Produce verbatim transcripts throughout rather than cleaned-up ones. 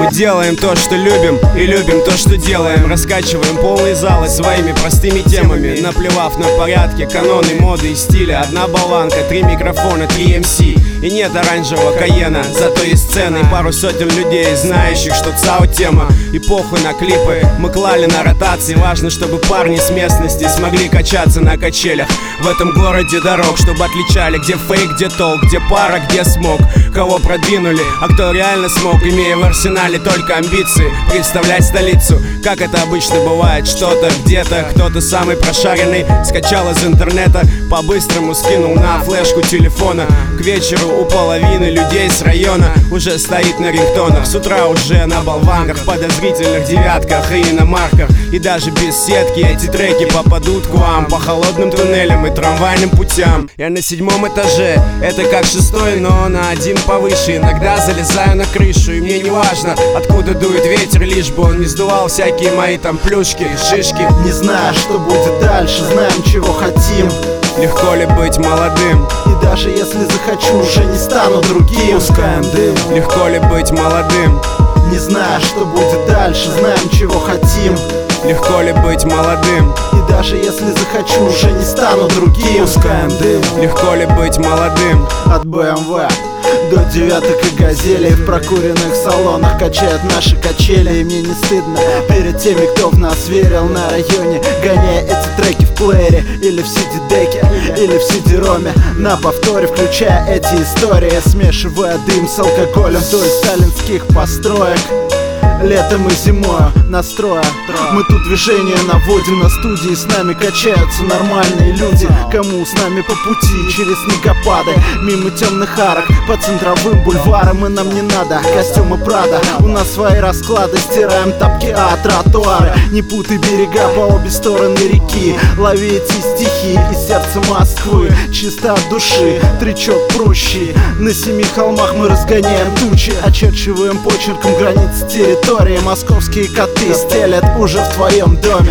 Мы делаем то, что любим, и любим то, что делаем. Раскачиваем полные залы своими простыми темами, наплевав на порядки, каноны, моды и стиля. Одна болванка, три микрофона, три эм си. И нет оранжевого Кайена, зато есть сцены и пару сотен людей, знающих, что ЦАО тема. И похуй на клипы, мы клали на ротации. Важно, чтобы парни с местности смогли качаться на качелях в этом городе дорог, чтобы отличали, где фейк, где толк, где пара, где смог. Кого продвинули, а кто реально смог, имея в арсенале только амбиции представлять столицу. Как это обычно бывает, что-то где-то, кто-то самый прошаренный скачал из интернета, по-быстрому скинул на флешку телефона. К вечеру у половины людей с района уже стоит на рингтонах. С утра уже на болванках, подозрительных девятках и иномарках. И даже без сетки эти треки попадут к вам по холодным туннелям и трамвайным путям. Я на седьмом этаже, это как шестой, но на один повыше. Иногда залезаю на крышу, и мне не важно, откуда дует ветер, лишь бы он не сдувал всякие мои там плюшки и шишки. Не знаю, что будет дальше, знаем, чего хотим. Легко ли быть молодым? И даже если захочу, уже не стану другим. Пускаем дым. Легко ли быть молодым? Не знаю, что будет дальше, знаем, чего хотим. Легко ли быть молодым? И даже если захочу, уже не стану другим. Пускаем дым. Легко ли быть молодым? От бэ эм вэ до девяток и газелей в прокуренных салонах качают наши качели. И мне не стыдно перед теми, кто в нас верил на районе, гоняя эти треки в плеере или в си ди-деке, или в си ди-роме, на повторе включая эти истории, смешивая дым с алкоголем вдоль сталинских построек. Летом и зимою настроя мы тут движение наводим на студии. С нами качаются нормальные люди, кому с нами по пути через снегопады, мимо темных арок, по центровым бульварам. И нам не надо костюмы Прада, у нас свои расклады, стираем тапки, а тротуары. Не путай берега по обе стороны реки, лови эти стихи из сердца Москвы, чисто от души, тречок прущий. На семи холмах мы разгоняем тучи, очерчиваем почерком границы территории. Московские коты стелят уже в твоем доме.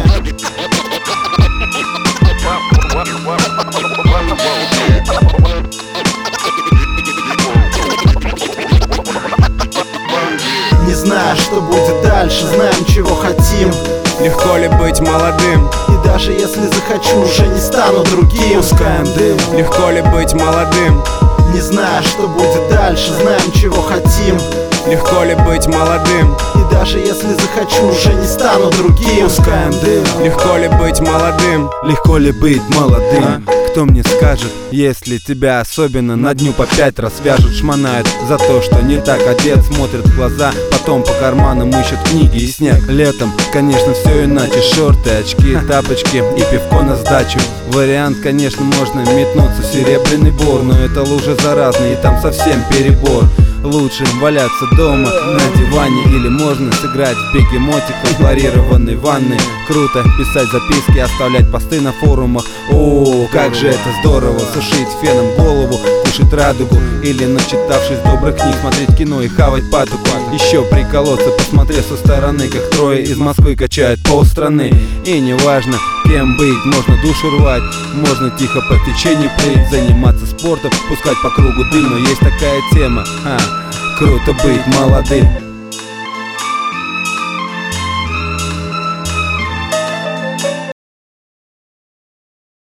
Не знаю, что будет дальше, знаем, чего хотим. Легко ли быть молодым? И даже если захочу, уже не стану другим. Пускаем дым. Легко ли быть молодым? Не знаю, что будет дальше, знаем, чего хотим. Легко ли быть молодым? И даже если захочу, уже не стану другим. Пускаем дым. Легко ли быть молодым? Легко ли быть молодым? А? Кто мне скажет, если тебя особенно на дню по пять раз свяжут, шмонают за то, что не так одет, смотрят в глаза, потом по карманам ищут книги и снег. Летом, конечно, все иначе, шорты, очки, тапочки и пивко на сдачу. Вариант, конечно, можно метнуться в Серебряный Бор, но это лужа заразная и там совсем перебор. Лучше валяться дома на диване, или можно сыграть в бегемотик в хлорированной ванной. Круто писать записки, оставлять посты на форумах. О, как же это здорово, сушить феном голову, кушать радугу, или, начитавшись добрых книг, смотреть кино и хавать патоку. Еще приколоться, посмотреть со стороны, как трое из Москвы качают полстраны. И неважно, кем быть, можно душу рвать, можно тихо по течению плыть, заниматься спортом, пускать по кругу дым. Но есть такая тема, а, круто быть молодым.